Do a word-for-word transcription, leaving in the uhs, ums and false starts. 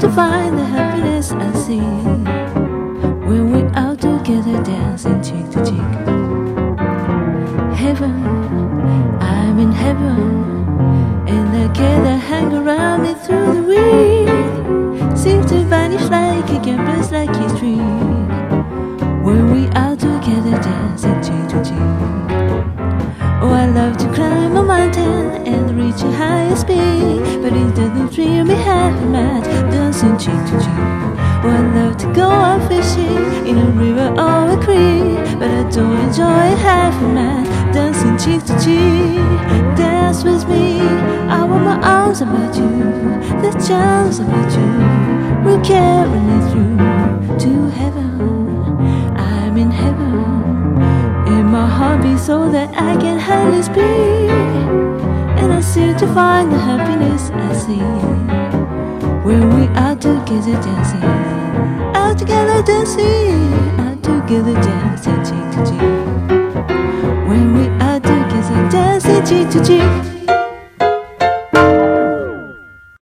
to find the happiness I see when we're out together dancing cheek to cheek. Heaven, I'm in heaven, and I get a hang around me through the wind. Seems to vanish like a campus, like history, when we out together dancing cheek to cheek. Oh, I love to climb a mountain and reach a higher speed, but it doesn't thrill me half a match dancing cheek to cheek. Oh, I love to go out fishing in a river or a creek, but I don't enjoy half a match dancing cheek to cheek. Dance with me, I want my arms about you, the charms about you will carry me through to heaven. I'm in heaven, and my heart beats so that I can hardly speak, and I seem to find the happiness I see when we are together dancing, out together dancing, out together dancing cheek to cheek. When we are together dancing cheek to cheek.